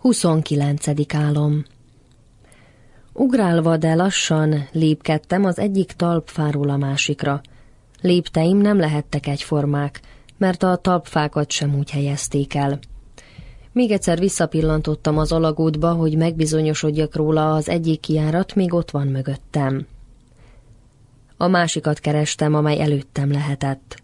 29. álom. Ugrálva, de lassan lépkedtem az egyik talpfáról a másikra. Lépteim nem lehettek egyformák, mert a talpfákat sem úgy helyezték el. Még egyszer visszapillantottam az alagútba, hogy megbizonyosodjak róla, az egyik kijárat még ott van mögöttem. A másikat kerestem, amely előttem lehetett.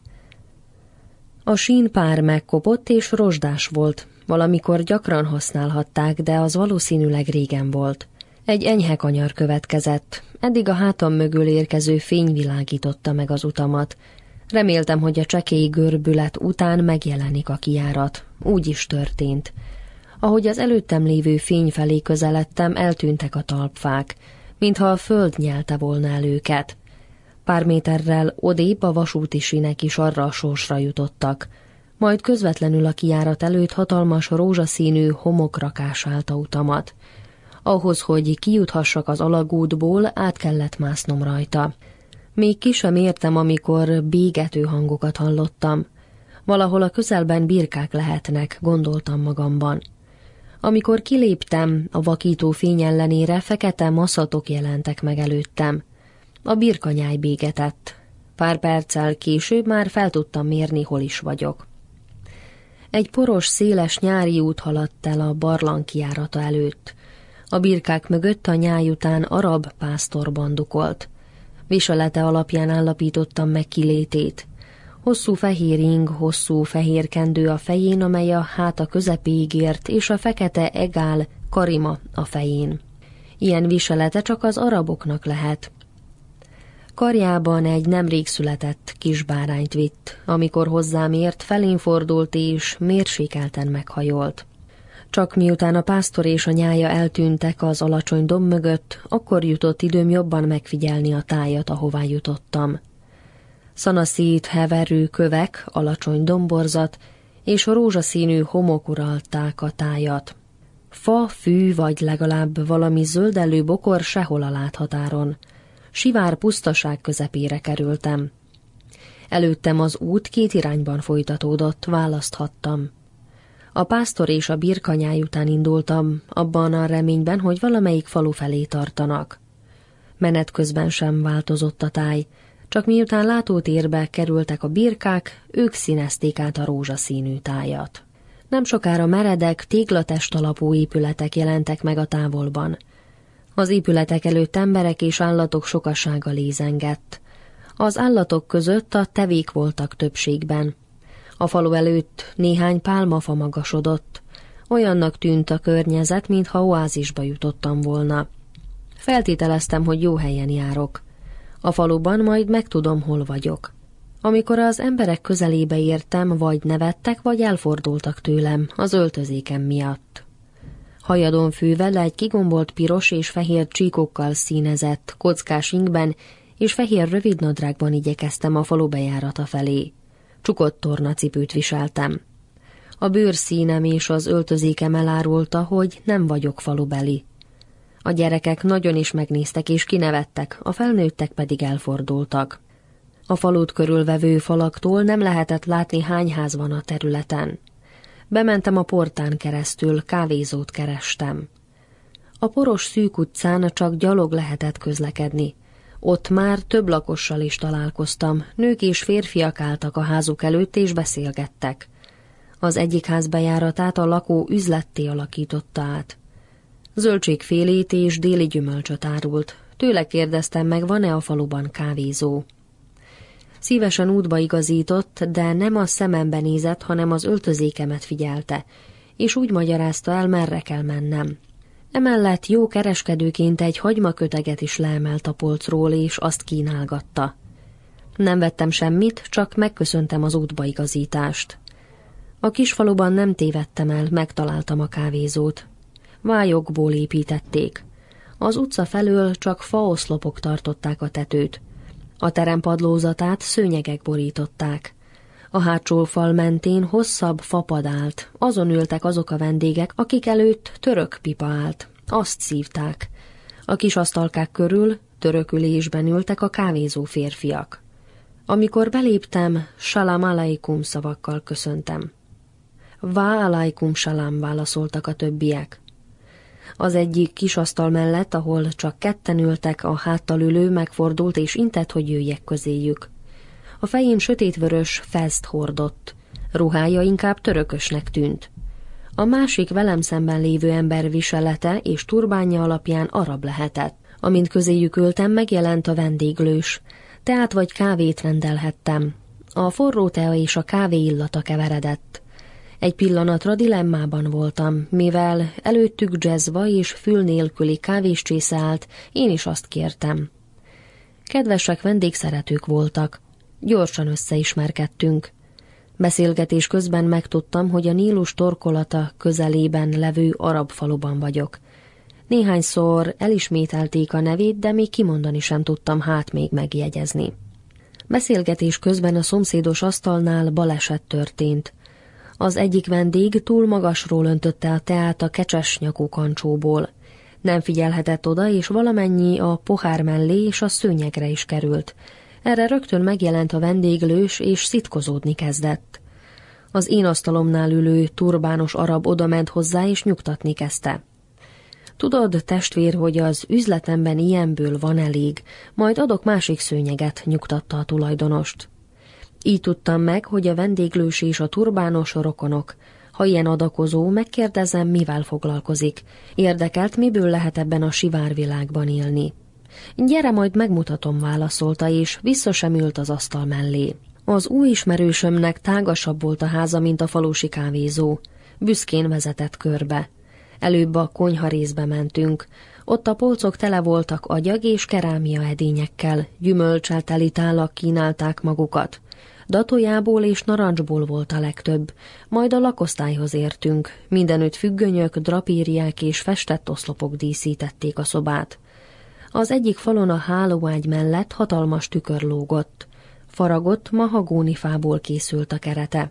A sínpár megkopott és rozsdás volt. Valamikor gyakran használhatták, de az valószínűleg régen volt. Egy enyhe kanyar következett, eddig a hátam mögül érkező fény világította meg az utamat. Reméltem, hogy a csekély görbület után megjelenik a kijárat. Úgy is történt. Ahogy az előttem lévő fény felé közeledtem, eltűntek a talpfák, mintha a föld nyelte volna el őket. Pár méterrel odébb a vasúti sínek is arra a sorsra jutottak. Majd közvetlenül a kijárat előtt hatalmas rózsaszínű homokrakás állta utamat. Ahhoz, hogy kijuthassak az alagútból, át kellett másznom rajta. Még ki sem értem, amikor bégető hangokat hallottam. Valahol a közelben birkák lehetnek, gondoltam magamban. Amikor kiléptem, a vakító fény ellenére fekete maszatok jelentek meg előttem. A birkanyáj bégetett. Pár perccel később már fel tudtam mérni, hol is vagyok. Egy poros, széles nyári út haladt el a barlang kijárata előtt. A birkák mögött a nyáj után arab pásztor bandukolt. Viselete alapján állapítottam meg kilétét. Hosszú fehér ing, hosszú fehér kendő a fején, amely a háta közepéig ért, és a fekete egál karima a fején. Ilyen viselete csak az araboknak lehet. Karjában egy nemrég született kis bárányt vitt. Amikor hozzám ért, felén fordult és mérsékelten meghajolt. Csak miután a pásztor és a nyája eltűntek az alacsony domb mögött, akkor jutott időm jobban megfigyelni a tájat, ahová jutottam. Szanaszét heverő kövek, alacsony domborzat és a rózsaszínű homok uralták a tájat. Fa, fű vagy legalább valami zöldellő bokor sehol a láthatáron. Sivár pusztaság közepére kerültem. Előttem az út két irányban folytatódott, választhattam. A pásztor és a birkanyáj után indultam, abban a reményben, hogy valamelyik falu felé tartanak. Menet közben sem változott a táj, csak miután látótérbe kerültek a birkák, ők színezték át a rózsaszínű tájat. Nem sokára meredek, téglatest alapú épületek jelentek meg a távolban. Az épületek előtt emberek és állatok sokasága lézengett. Az állatok között a tevék voltak többségben. A falu előtt néhány pálmafa magasodott. Olyannak tűnt a környezet, mintha oázisba jutottam volna. Feltételeztem, hogy jó helyen járok. A faluban majd megtudom, hol vagyok. Amikor az emberek közelébe értem, vagy nevettek, vagy elfordultak tőlem az öltözékem miatt. Hajadon fűvel egy kigombolt piros és fehér csíkokkal színezett, kockás ingben és fehér rövidnadrágban igyekeztem a falu bejárata felé. Csukott tornacipőt viseltem. A bőrszínem és az öltözékem elárulta, hogy nem vagyok falubeli. A gyerekek nagyon is megnéztek és kinevettek, a felnőttek pedig elfordultak. A falut körülvevő falaktól nem lehetett látni, hány ház van a területen. Bementem a portán keresztül, kávézót kerestem. A poros szűk utcán csak gyalog lehetett közlekedni. Ott már több lakossal is találkoztam, nők és férfiak álltak a házuk előtt és beszélgettek. Az egyik ház bejáratát a lakó üzletté alakította át. Zöldségfélét és déli gyümölcsöt árult. Tőle kérdeztem meg, van-e a faluban kávézó. Szívesen útba igazított, de nem a szemembe nézett, hanem az öltözékemet figyelte, és úgy magyarázta el, merre kell mennem. Emellett jó kereskedőként egy hagymaköteget is leemelt a polcról, és azt kínálgatta. Nem vettem semmit, csak megköszöntem az útbaigazítást. A kisfaluban nem tévedtem el, megtaláltam a kávézót. Vályokból építették. Az utca felől csak faoszlopok tartották a tetőt. A terem padlózatát szőnyegek borították. A hátsó fal mentén hosszabb fapad állt, azon ültek azok a vendégek, akik előtt török pipa állt. Azt szívták. A kis asztalkák körül törökülésben ültek a kávézó férfiak. Amikor beléptem, salam alaikum szavakkal köszöntem. Vá alaikum salam, válaszoltak a többiek. Az egyik kis asztal mellett, ahol csak ketten ültek, a háttal ülő megfordult és intett, hogy jöjjek közéjük. A fején sötétvörös fezt hordott. Ruhája inkább törökösnek tűnt. A másik velem szemben lévő ember viselete és turbánja alapján arab lehetett. Amint közéjük ültem, megjelent a vendéglős. Teát vagy kávét rendelhettem. A forró tea és a kávé illata keveredett. Egy pillanatra dilemmában voltam, mivel előttük dzsezva és fül nélküli kávéscsésze állt, én is azt kértem. Kedvesek vendégszeretők voltak. Gyorsan összeismerkedtünk. Beszélgetés közben megtudtam, hogy a Nílus torkolata közelében levő arab faluban vagyok. Néhányszor elismételték a nevét, de még kimondani sem tudtam, hát még megjegyezni. Beszélgetés közben a szomszédos asztalnál baleset történt. Az egyik vendég túl magasról öntötte a teát a kecses nyakú kancsóból. Nem figyelhetett oda, és valamennyi a pohár mellé és a szőnyegre is került. Erre rögtön megjelent a vendéglős, és szitkozódni kezdett. Az én asztalomnál ülő turbános arab odament hozzá, és nyugtatni kezdte. Tudod, testvér, hogy az üzletemben ilyenből van elég, majd adok másik szőnyeget, nyugtatta a tulajdonost. Így tudtam meg, hogy a vendéglős és a turbános rokonok. Ha ilyen adakozó, megkérdezem, mivel foglalkozik. Érdekelt, miből lehet ebben a sivárvilágban élni. Gyere, majd megmutatom, válaszolta, és vissza sem ült az asztal mellé. Az új ismerősömnek tágasabb volt a háza, mint a falusi kávézó. Büszkén vezetett körbe. Előbb a konyha részbe mentünk. Ott a polcok tele voltak agyag és kerámia edényekkel, gyümölccsel teli tálak kínálták magukat. Datójából és narancsból volt a legtöbb, majd a lakosztályhoz értünk. Mindenütt függönyök, drapériák és festett oszlopok díszítették a szobát. Az egyik falon a hálóágy mellett hatalmas tükör lógott. Faragott mahagónifából készült a kerete.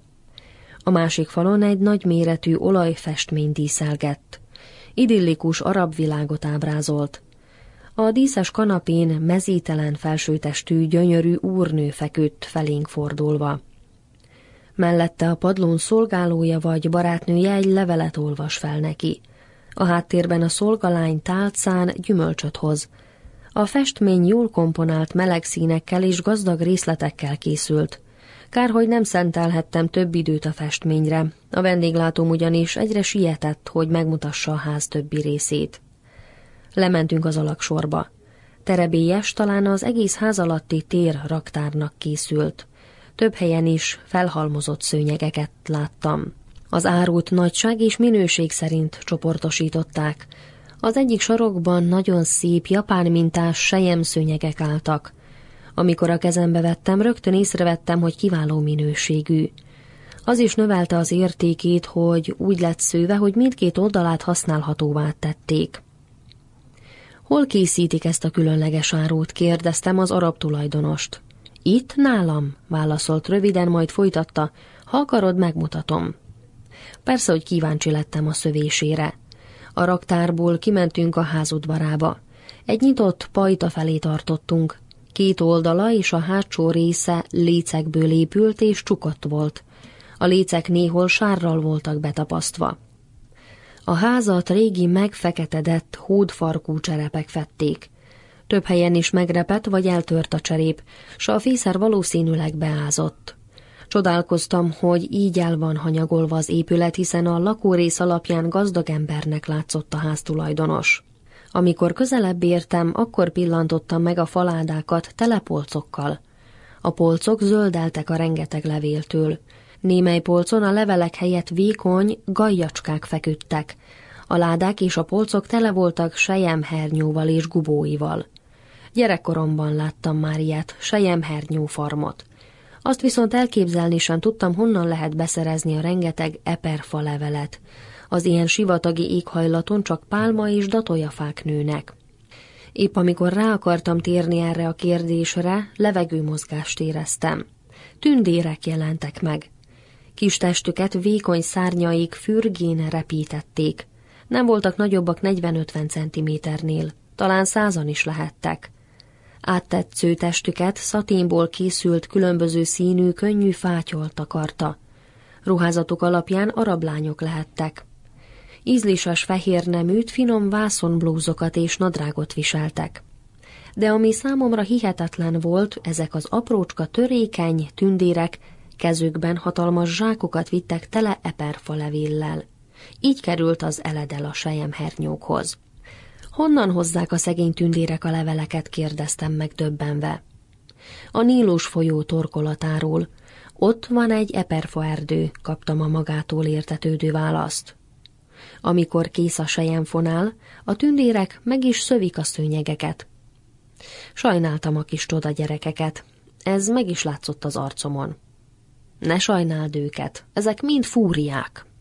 A másik falon egy nagyméretű olajfestmény díszelgett. Idillikus arab világot ábrázolt. A díszes kanapén mezítelen felsőtestű, gyönyörű úrnő feküdt felénk fordulva. Mellette a padlón szolgálója vagy barátnője egy levelet olvas fel neki. A háttérben a szolgalány tálcán gyümölcsöt hoz. A festmény jól komponált meleg színekkel és gazdag részletekkel készült. Kár, hogy nem szentelhettem több időt a festményre. A vendéglátóm ugyanis egyre sietett, hogy megmutassa a ház többi részét. Lementünk az alagsorba. Terebélyes, talán az egész ház alatti tér raktárnak készült. Több helyen is felhalmozott szőnyegeket láttam. Az árut nagyság és minőség szerint csoportosították. Az egyik sarokban nagyon szép japán mintás selyemszőnyegek álltak. Amikor a kezembe vettem, rögtön észrevettem, hogy kiváló minőségű. Az is növelte az értékét, hogy úgy lett szőve, hogy mindkét oldalát használhatóvá tették. Hol készítik ezt a különleges árut? Kérdeztem az arab tulajdonost. Itt nálam, válaszolt röviden, majd folytatta. Ha akarod, megmutatom. Persze, hogy kíváncsi lettem a szövésére. A raktárból kimentünk a ház udvarába. Egy nyitott pajta felé tartottunk. Két oldala és a hátsó része lécekből épült és csukott volt. A lécek néhol sárral voltak betapasztva. A házat régi megfeketedett, hódfarkú cserepek fedték. Több helyen is megrepett vagy eltört a cserép, s a fészer valószínűleg beázott. Csodálkoztam, hogy így el van hanyagolva az épület, hiszen a lakórész alapján gazdag embernek látszott a háztulajdonos. Amikor közelebb értem, akkor pillantottam meg a faládákat tele polcokkal. A polcok zöldeltek a rengeteg levéltől. Némely polcon a levelek helyett vékony gajjacskák feküdtek. A ládák és a polcok tele voltak selyemhernyóval és gubóival. Gyerekkoromban láttam már ilyet, selyemhernyófarmot. Azt viszont elképzelni sem tudtam, honnan lehet beszerezni a rengeteg eperfa levelet. Az ilyen sivatagi éghajlaton csak pálma és datoljafák nőnek. Épp amikor rá akartam térni erre a kérdésre, levegőmozgást éreztem. Tündérek jelentek meg. Kis testüket vékony szárnyaik fürgén repítették. Nem voltak nagyobbak 40-50 centiméternél, talán 100-an is lehettek. Áttetsző testüket szaténból készült különböző színű, könnyű fátyol takarta. Ruházatuk alapján arab lányok lehettek. Ízlises fehér neműt, finom vászonblúzokat és nadrágot viseltek. De ami számomra hihetetlen volt, ezek az aprócska törékeny tündérek kezükben hatalmas zsákokat vittek tele eperfa levéllel. Így került az eledel a selyemhernyókhoz. Honnan hozzák a szegény tündérek a leveleket, kérdeztem meg döbbenve. A Nílus folyó torkolatáról. Ott van egy eperfa erdő, kaptam a magától értetődő választ. Amikor kész a selyemfonál, a tündérek meg is szövik a szőnyegeket. Sajnáltam a kis Toda gyerekeket. Ez meg is látszott az arcomon. Ne sajnáld őket, ezek mind fúriák.